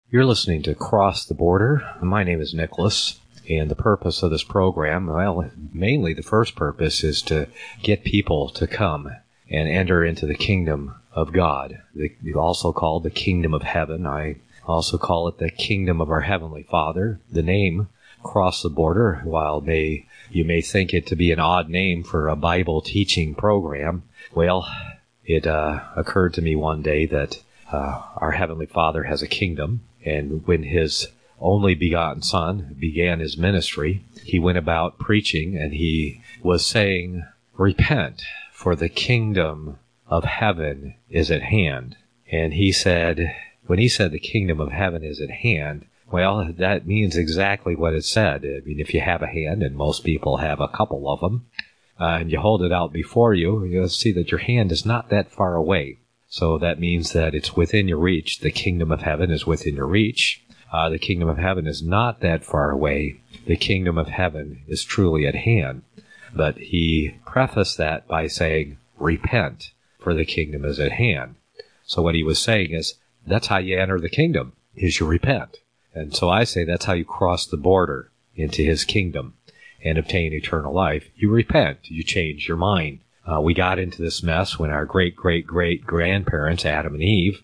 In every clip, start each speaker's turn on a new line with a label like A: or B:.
A: You're listening to Cross the Border. My name is Nicholas, and the purpose of this program, well, mainly the first purpose is to get people to come and enter into the kingdom of God. You also call it the kingdom of heaven. I also call it the kingdom of our Heavenly Father. The name, Cross the Border, while you may think it to be an odd name for a Bible teaching program, well, it occurred to me one day that our Heavenly Father has a kingdom, and when His only begotten Son began His ministry, He went about preaching, and He was saying, "Repent, for the kingdom of heaven is at hand." And He said, when He said the kingdom of heaven is at hand, well, that means exactly what it said. I mean, if you have a hand, and most people have a couple of them, and you hold it out before you, you'll see that your hand is not that far away. So that means that it's within your reach. The kingdom of heaven is within your reach. The kingdom of heaven is not that far away. The kingdom of heaven is truly at hand. But He prefaced that by saying, "Repent, for the kingdom is at hand." So what He was saying is, that's how you enter the kingdom, is you repent. And so I say that's how you cross the border into His kingdom and obtain eternal life. You repent. You change your mind. We got into this mess when our great-great-great-grandparents, Adam and Eve,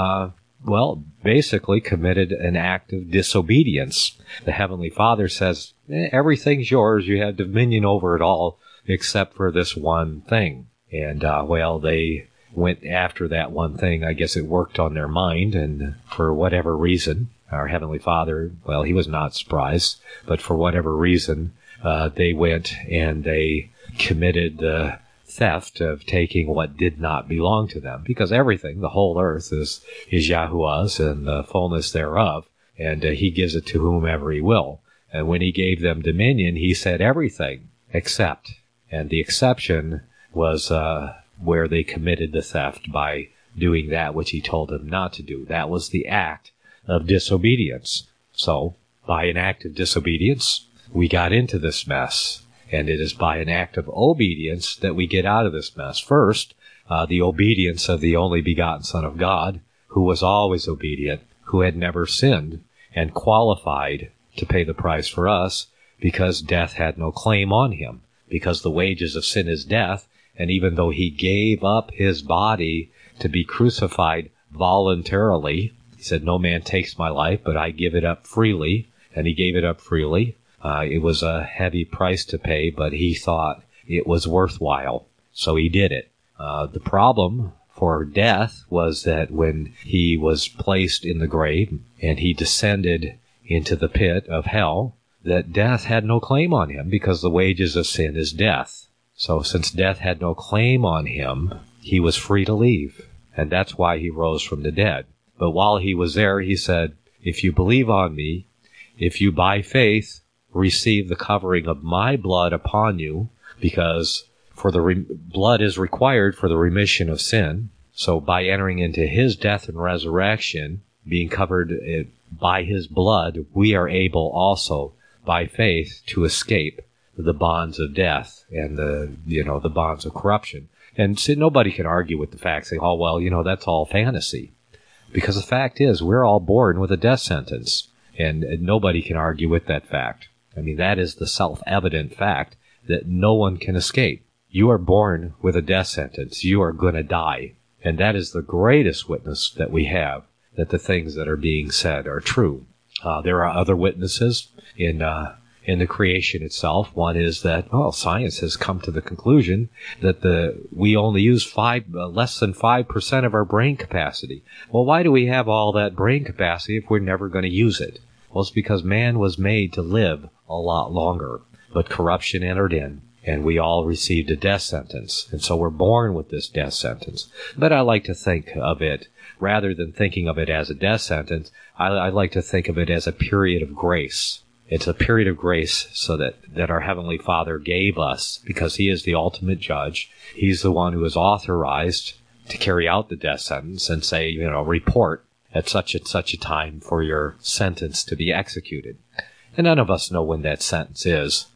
A: basically committed an act of disobedience. The Heavenly Father says, everything's yours. You have dominion over it all except for this one thing. And, they went after that one thing. I guess it worked on their mind, and for whatever reason, our Heavenly Father, He was not surprised, but for whatever reason, they went and they committed the theft of taking what did not belong to them, because everything, the whole earth, is Yahuwah's and the fullness thereof, and He gives it to whomever He will. And when He gave them dominion, He said everything except, and the exception was where they committed the theft by doing that which He told them not to do. That was the act of disobedience. So, by an act of disobedience, we got into this mess. And it is by an act of obedience that we get out of this mess. First, the obedience of the only begotten Son of God, who was always obedient, who had never sinned, and qualified to pay the price for us, because death had no claim on Him, because the wages of sin is death, and even though He gave up His body to be crucified voluntarily, He said, "No man takes my life, but I give it up freely," and He gave it up freely. It was a heavy price to pay, but He thought it was worthwhile, so He did it. The problem for death was that when He was placed in the grave and He descended into the pit of hell, that death had no claim on Him, because the wages of sin is death. So since death had no claim on Him, He was free to leave, and that's why He rose from the dead. But while He was there, He said, "If you believe on Me, if you by faith receive the covering of My blood upon you," because for the blood is required for the remission of sin. So by entering into His death and resurrection, being covered by His blood, we are able also by faith to escape the bonds of death and the bonds of corruption. And so nobody can argue with the fact, saying, "Oh, well, that's all fantasy," because the fact is, we're all born with a death sentence, and nobody can argue with that fact. I mean, that is the self-evident fact that no one can escape. You are born with a death sentence. You are going to die. And that is the greatest witness that we have, that the things that are being said are true. There are other witnesses in the creation itself. One is that, science has come to the conclusion that we only use less than 5% of our brain capacity. Well, why do we have all that brain capacity if we're never going to use it? Well, it's because man was made to live a lot longer, but corruption entered in, and we all received a death sentence, and so we're born with this death sentence. But I like to think of it, rather than thinking of it as a death sentence, I like to think of it as a period of grace. It's a period of grace so that our Heavenly Father gave us, because He is the ultimate judge. He's the one who is authorized to carry out the death sentence and say, report at such and such a time for your sentence to be executed. And none of us know when that sentence is.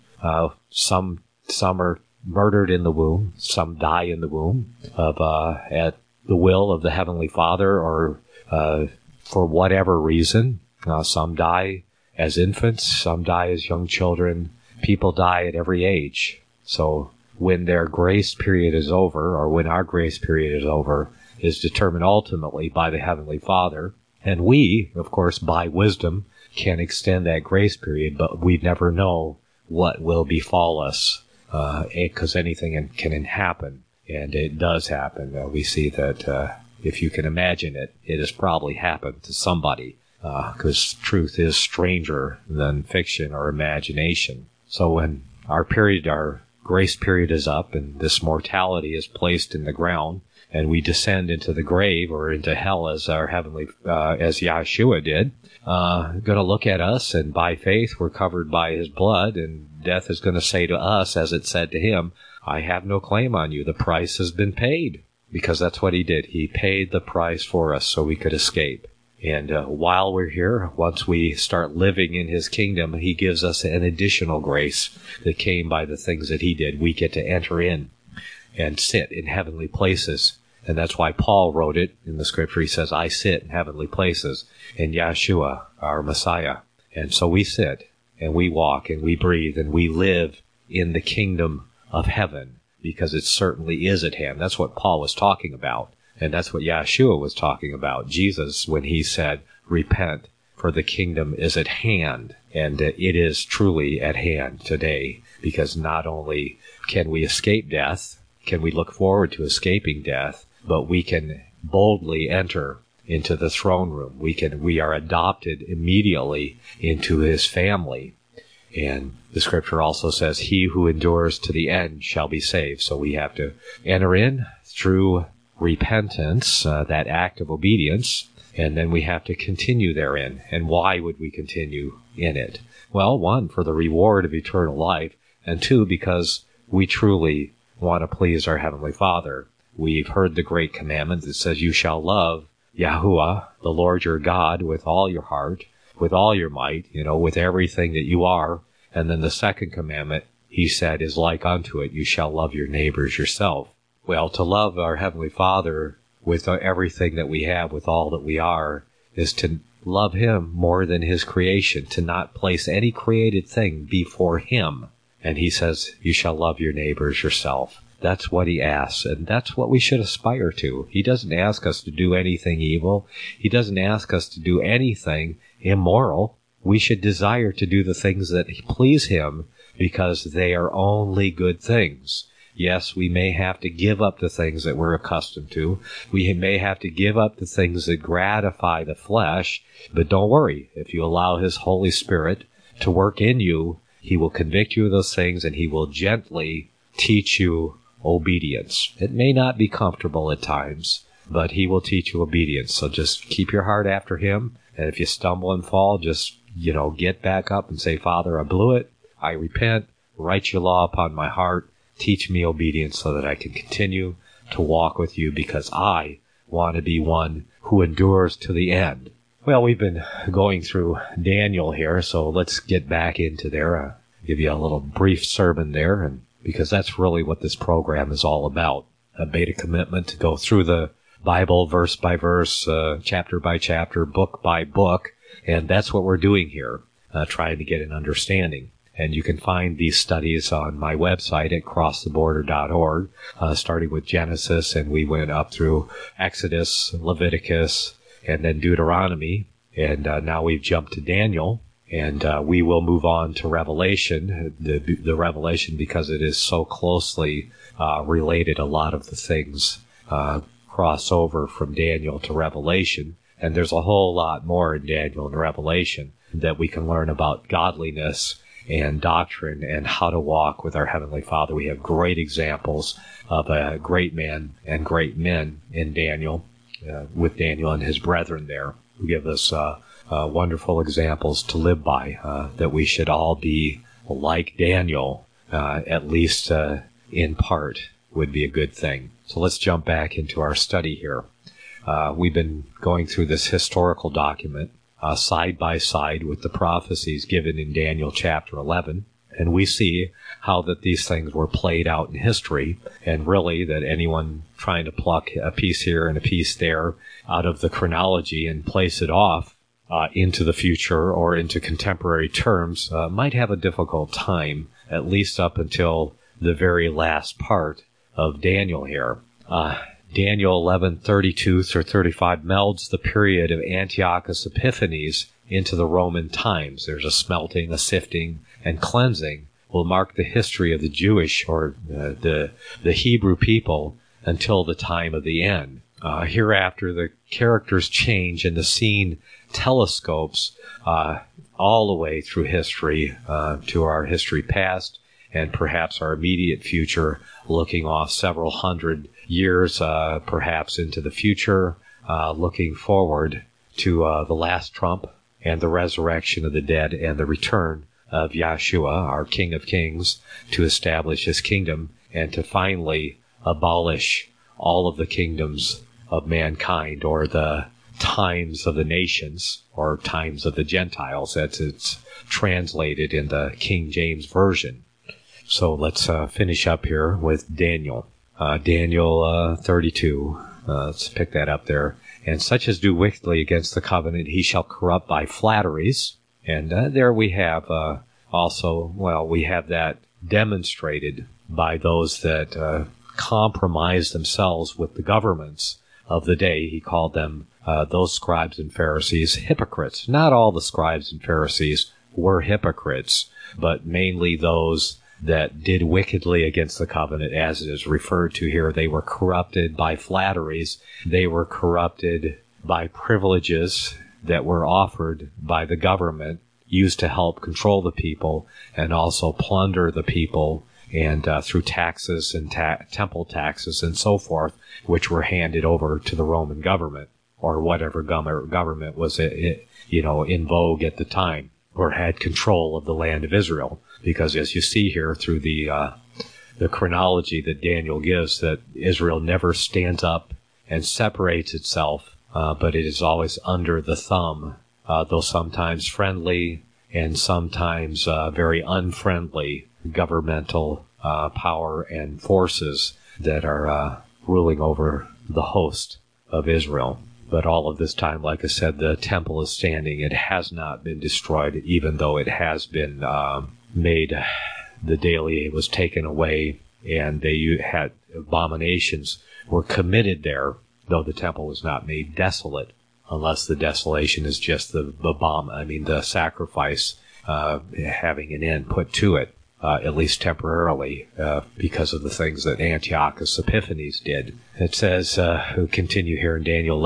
A: Some are murdered in the womb. Some die in the womb at the will of the Heavenly Father, or for whatever reason. Some die as infants, some die as young children. People die at every age. So when their grace period is over, or when our grace period is over, is determined ultimately by the Heavenly Father. And we, of course, by wisdom, can extend that grace period, but we never know what will befall us, because anything can happen, and it does happen. We see that if you can imagine it, it has probably happened to somebody, because truth is stranger than fiction or imagination. So when our grace period is up, and this mortality is placed in the ground, and we descend into the grave or into hell as as Yahshua did, going to look at us, and by faith we're covered by his blood, and death is going to say to us, as it said to him, I have no claim on you. The price has been paid, because that's what he did. He paid the price for us so we could escape. And while we're here, once we start living in his kingdom, he gives us an additional grace that came by the things that he did. We get to enter in and sit in heavenly places. And that's why Paul wrote it in the scripture. He says, I sit in heavenly places in Yahshua, our Messiah. And so we sit and we walk and we breathe and we live in the kingdom of heaven, because it certainly is at hand. That's what Paul was talking about. And that's what Yahshua was talking about. Jesus, when he said, repent, for the kingdom is at hand. And it is truly at hand today, because not only can we escape death, can we look forward to escaping death, but we can boldly enter into the throne room. We are adopted immediately into his family. And the scripture also says, he who endures to the end shall be saved. So we have to enter in through repentance, that act of obedience, and then we have to continue therein. And why would we continue in it? Well, one, for the reward of eternal life, and two, because we truly want to please our Heavenly Father. We've heard the great commandment that says, you shall love Yahuwah, the Lord your God, with all your heart, with all your might, with everything that you are. And then the second commandment, he said, is like unto it, you shall love your neighbors yourself. Well, to love our Heavenly Father with everything that we have, with all that we are, is to love him more than his creation, to not place any created thing before him. And he says, you shall love your neighbors yourself. That's what he asks, and that's what we should aspire to. He doesn't ask us to do anything evil. He doesn't ask us to do anything immoral. We should desire to do the things that please him, because they are only good things. Yes, we may have to give up the things that we're accustomed to. We may have to give up the things that gratify the flesh, but don't worry. If you allow his Holy Spirit to work in you, he will convict you of those things, and he will gently teach you obedience. It may not be comfortable at times, but he will teach you obedience. So just keep your heart after him, and if you stumble and fall, just, get back up and say, Father, I blew it. I repent. Write your law upon my heart. Teach me obedience so that I can continue to walk with you, because I want to be one who endures to the end. Well, we've been going through Daniel here, so let's get back into there. Give you a little brief sermon there, and because that's really what this program is all about. I made a commitment to go through the Bible verse by verse, chapter by chapter, book by book, and that's what we're doing here, trying to get an understanding. And you can find these studies on my website at crosstheborder.org, starting with Genesis, and we went up through Exodus, Leviticus, and then Deuteronomy, and now we've jumped to Daniel, and we will move on to Revelation, the Revelation, because it is so closely related. A lot of the things cross over from Daniel to Revelation, and there's a whole lot more in Daniel and Revelation that we can learn about godliness and doctrine and how to walk with our Heavenly Father. We have great examples of a great man and great men in Daniel, with Daniel and his brethren there, who give us wonderful examples to live by, that we should all be like Daniel, at least in part, would be a good thing. So let's jump back into our study here. We've been going through this historical document, side by side with the prophecies given in Daniel chapter 11. And we see how that these things were played out in history, and really that anyone trying to pluck a piece here and a piece there out of the chronology and place it off into the future or into contemporary terms might have a difficult time, at least up until the very last part of Daniel here. Daniel 11:32-35 melds the period of Antiochus Epiphanes into the Roman times. There's a smelting, a sifting, and cleansing will mark the history of the Jewish or the Hebrew people until the time of the end. Hereafter, the characters change and the scene telescopes all the way through history to our history past and perhaps our immediate future, looking off several hundred years, perhaps into the future, looking forward to the last trump and the resurrection of the dead and the return of Yahshua, our King of Kings, to establish his kingdom and to finally abolish all of the kingdoms of mankind, or the times of the nations, or times of the Gentiles, as it's translated in the King James Version. So let's finish up here with Daniel. Daniel 32. Let's pick that up there. And such as do wickedly against the covenant, he shall corrupt by flatteries. And there we have we have that demonstrated by those that compromise themselves with the governments of the day. He called them, those scribes and Pharisees, hypocrites. Not all the scribes and Pharisees were hypocrites, but mainly those that did wickedly against the covenant, as it is referred to here. They were corrupted by flatteries. They were corrupted by privileges that were offered by the government, used to help control the people and also plunder the people, and through taxes and temple taxes and so forth, which were handed over to the Roman government, or whatever government was in vogue at the time, or had control of the land of Israel. Because as you see here through the chronology that Daniel gives, that Israel never stands up and separates itself, but it is always under the thumb, though sometimes friendly and sometimes very unfriendly governmental power and forces that are ruling over the host of Israel. But all of this time, like I said, the temple is standing. It has not been destroyed, even though it has been made, the daily was taken away, and they had abominations were committed there, though the temple was not made desolate, unless the desolation is just the sacrifice having an end put to it, at least temporarily, because of the things that Antiochus Epiphanes did. It says, we'll continue here in Daniel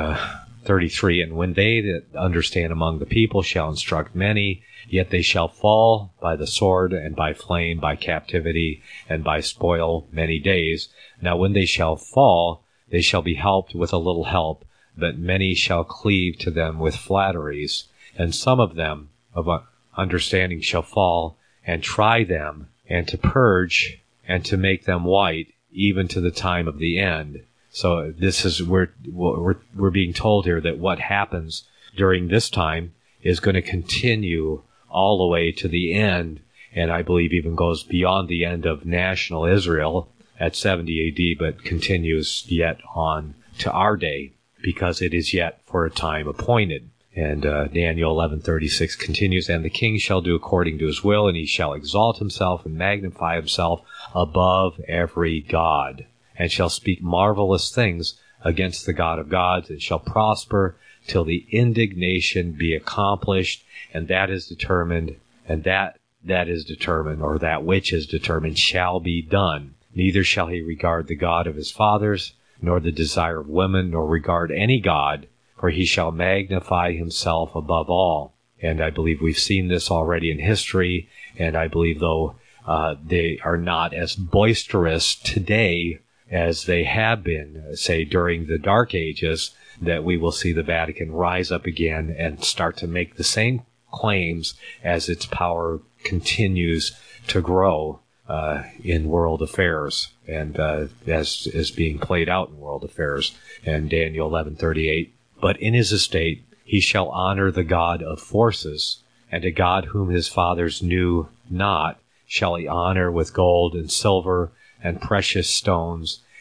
A: 11:33, and when they that understand among the people shall instruct many, yet they shall fall by the sword, and by flame, by captivity, and by spoil many days. Now when they shall fall, they shall be helped with a little help, but many shall cleave to them with flatteries, and some of them of understanding shall fall, and try them, and to purge, and to make them white, even to the time of the end. So this is, we're being told here that what happens during this time is going to continue all the way to the end, and I believe even goes beyond the end of national Israel at 70 AD, but continues yet on to our day, because it is yet for a time appointed. And Daniel 11:36 continues, and the king shall do according to his will, and he shall exalt himself and magnify himself above every god, and shall speak marvelous things against the God of gods, and shall prosper till the indignation be accomplished, and that is determined, and that is determined, or that which is determined, shall be done. Neither shall he regard the God of his fathers, nor the desire of women, nor regard any god, for he shall magnify himself above all. And I believe we've seen this already in history, and I believe, though they are not as boisterous today as they have been, say, during the Dark Ages, that we will see the Vatican rise up again and start to make the same claims as its power continues to grow in world affairs, and as is being played out in world affairs. And Daniel 11:38, but in his estate he shall honor the God of forces, and a God whom his fathers knew not shall he honor with gold and silver and precious stones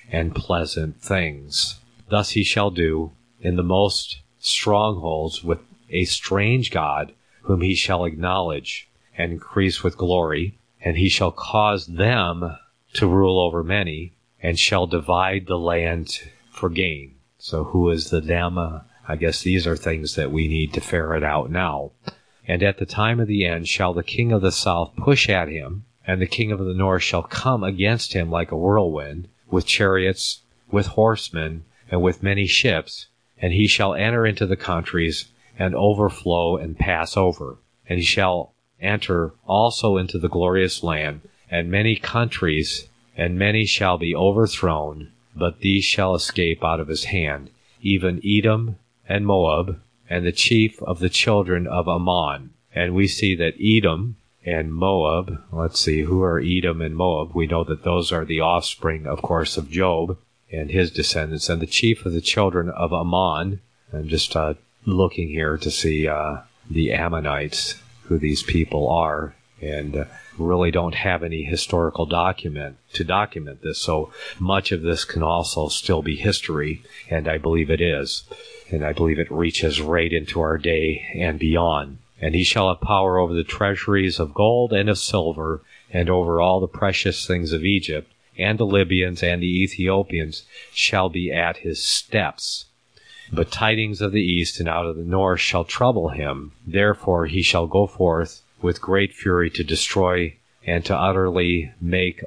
A: and pleasant things. Thus he shall do in the most strongholds with a strange god, whom he shall acknowledge and increase with glory, and he shall cause them to rule over many, and shall divide the land for gain. So who is the them? I guess these are things that we need to ferret out now. And at the time of the end shall the king of the south push at him, and the king of the north shall come against him like a whirlwind, with chariots, with horsemen, and with many ships, and he shall enter into the countries, and overflow and pass over. And he shall enter also into the glorious land, and many countries, and many shall be overthrown, but these shall escape out of his hand, even Edom and Moab, and the chief of the children of Ammon. And we see that Edom and Moab, let's see, who are Edom and Moab? We know that those are the offspring, of course, of Job and his descendants. And the chief of the children of Ammon, I'm just looking here to see the Ammonites, who these people are, and really don't have any historical document to document this. So much of this can also still be history, and I believe it is. And I believe it reaches right into our day and beyond. And he shall have power over the treasuries of gold and of silver, and over all the precious things of Egypt, and the Libyans and the Ethiopians shall be at his steps. But tidings of the east and out of the north shall trouble him. Therefore he shall go forth with great fury to destroy and to utterly make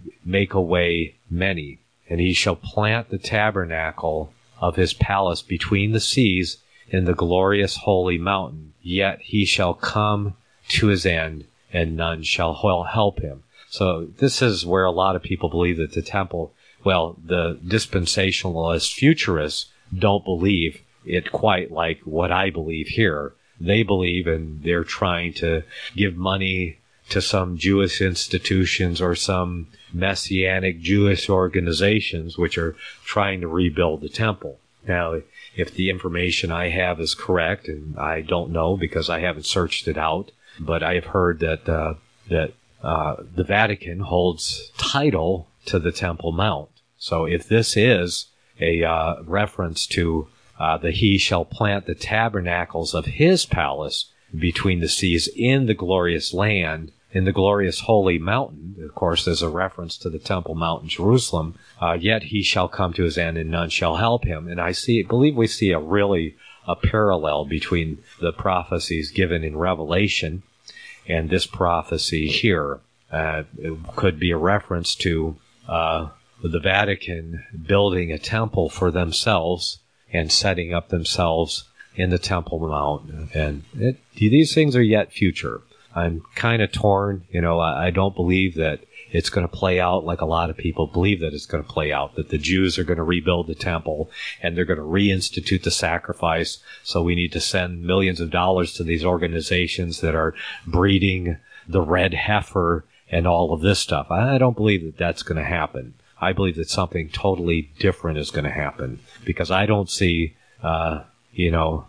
A: away many. And he shall plant the tabernacle of his palace between the seas in the glorious holy mountain. Yet he shall come to his end, and none shall help him. So this is where a lot of people believe that the temple, well, the dispensationalist futurists don't believe it quite like what I believe here. They believe, and they're trying to give money to some Jewish institutions or some Messianic Jewish organizations which are trying to rebuild the temple. Now, if the information I have is correct, and I don't know because I haven't searched it out, but I have heard that the Vatican holds title to the Temple Mount. So if this is a reference to the he shall plant the tabernacles of his palace between the seas in the glorious land, in the glorious holy mountain, of course there's a reference to the Temple Mount in Jerusalem, yet he shall come to his end and none shall help him. And I believe we see a parallel between the prophecies given in Revelation and this prophecy here. It could be a reference to the Vatican building a temple for themselves and setting up themselves in the Temple Mount. And these things are yet future. I'm kind of torn. I don't believe that it's going to play out like a lot of people believe that it's going to play out, that the Jews are going to rebuild the temple and they're going to reinstitute the sacrifice. So we need to send millions of dollars to these organizations that are breeding the red heifer and all of this stuff. I don't believe that that's going to happen. I believe that something totally different is going to happen, because I don't see, Vicaras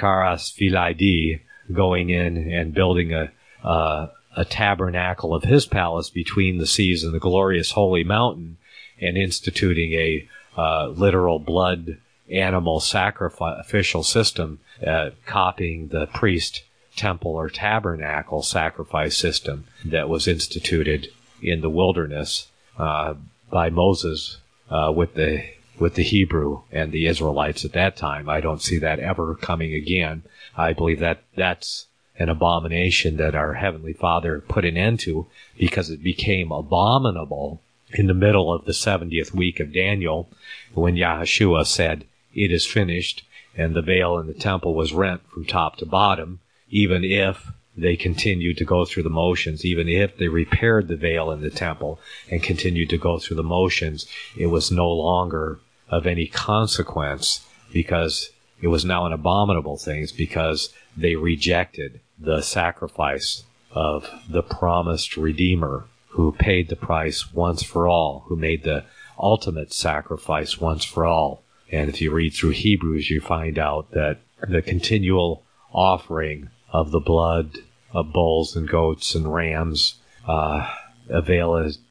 A: Philaidi going in and building a tabernacle of his palace between the seas and the glorious holy mountain and instituting a literal blood animal sacrificial system, copying the priest temple or tabernacle sacrifice system that was instituted in the wilderness by Moses with the Hebrew and the Israelites at that time. I don't see that ever coming again. I believe that that's an abomination that our Heavenly Father put an end to, because it became abominable in the middle of the 70th week of Daniel, when Yahushua said, "It is finished," and the veil in the temple was rent from top to bottom. Even if they continued to go through the motions, even if they repaired the veil in the temple and continued to go through the motions, it was no longer of any consequence, because it was now an abominable thing, because they rejected the sacrifice of the promised Redeemer, who paid the price once for all, who made the ultimate sacrifice once for all. And if you read through Hebrews, you find out that the continual offering of the blood of bulls and goats and rams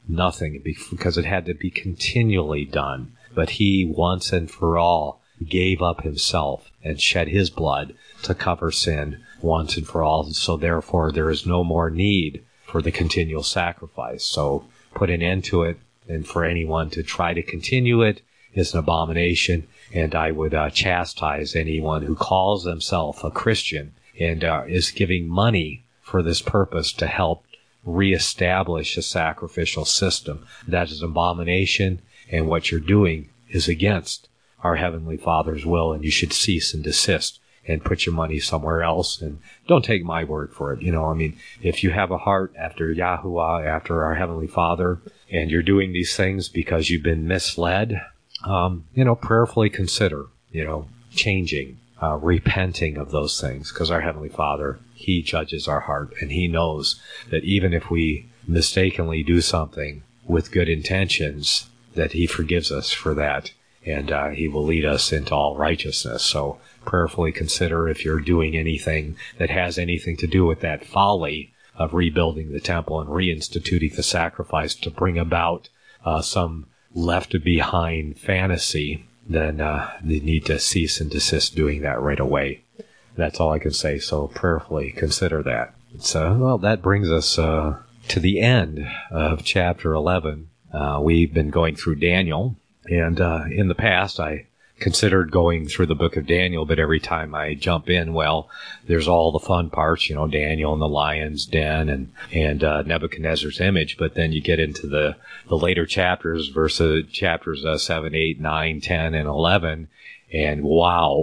A: nothing because it had to be continually done. But he once and for all gave up himself and shed his blood to cover sin once and for all. So therefore there is no more need for the continual sacrifice. So put an end to it, and for anyone to try to continue it is an abomination. And I would chastise anyone who calls himself a Christian and is giving money for this purpose to help reestablish a sacrificial system. That is an abomination, and what you're doing is against our Heavenly Father's will, and you should cease and desist and put your money somewhere else. And don't take my word for it. If you have a heart after Yahuwah, after our Heavenly Father, and you're doing these things because you've been misled, prayerfully consider, changing, repenting of those things, because our Heavenly Father, He judges our heart, and He knows that even if we mistakenly do something with good intentions, that He forgives us for that, and He will lead us into all righteousness. So prayerfully consider if you're doing anything that has anything to do with that folly of rebuilding the temple and reinstituting the sacrifice to bring about some left-behind fantasy, then they need to cease and desist doing that right away. That's all I can say, so prayerfully consider that. That brings us to the end of chapter 11. We've been going through Daniel, and in the past I considered going through the book of Daniel, but every time I jump in, there's all the fun parts, Daniel and the lion's den and Nebuchadnezzar's image, but then you get into the later chapters, chapters 7, 8, 9, 10, and 11, and wow,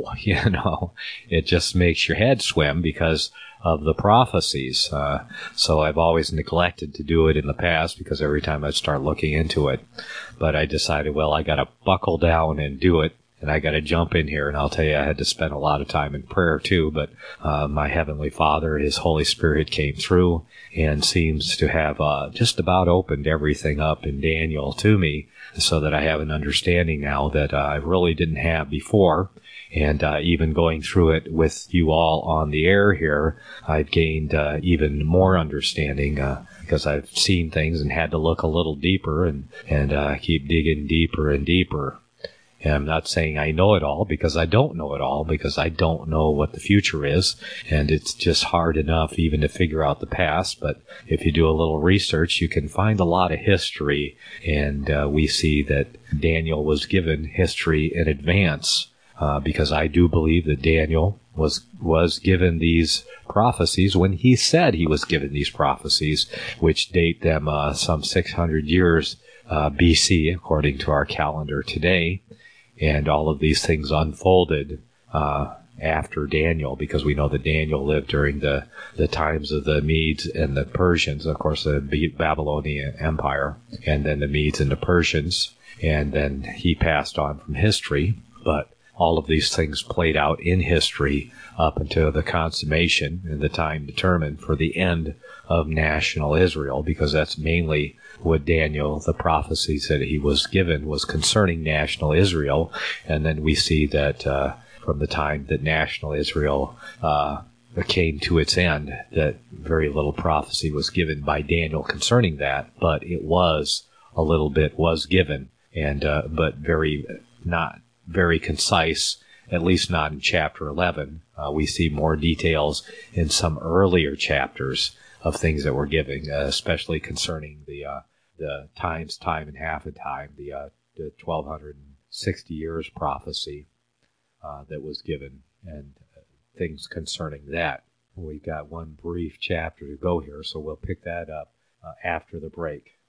A: it just makes your head swim because of the prophecies. So I've always neglected to do it in the past because every time I start looking into it, but I decided, I got to buckle down and do it. And I got to jump in here, and I'll tell you, I had to spend a lot of time in prayer too, but my Heavenly Father, His Holy Spirit came through and seems to have just about opened everything up in Daniel to me so that I have an understanding now that I really didn't have before. And even going through it with you all on the air here, I've gained even more understanding because I've seen things and had to look a little deeper and keep digging deeper and deeper. And I'm not saying I know it all, because I don't know it all, because I don't know what the future is, and it's just hard enough even to figure out the past. But if you do a little research, you can find a lot of history, and we see that Daniel was given history in advance, because I do believe that Daniel was given these prophecies when he said he was given these prophecies, which date them some 600 years BC, according to our calendar today. And all of these things unfolded after Daniel, because we know that Daniel lived during the times of the Medes and the Persians, of course, the Babylonian Empire, and then the Medes and the Persians, and then he passed on from history. But all of these things played out in history up until the consummation and the time determined for the end of national Israel, because that's mainly what Daniel, the prophecies that he was given, was concerning national Israel. And then we see that from the time that national Israel came to its end, that very little prophecy was given by Daniel concerning that, but it was given, and but not very concise, at least not in chapter 11. We see more details in some earlier chapters of things that were given, especially concerning the times, time, and half a time, the 1260 years prophecy that was given, and things concerning that. We've got one brief chapter to go here, so we'll pick that up after the break.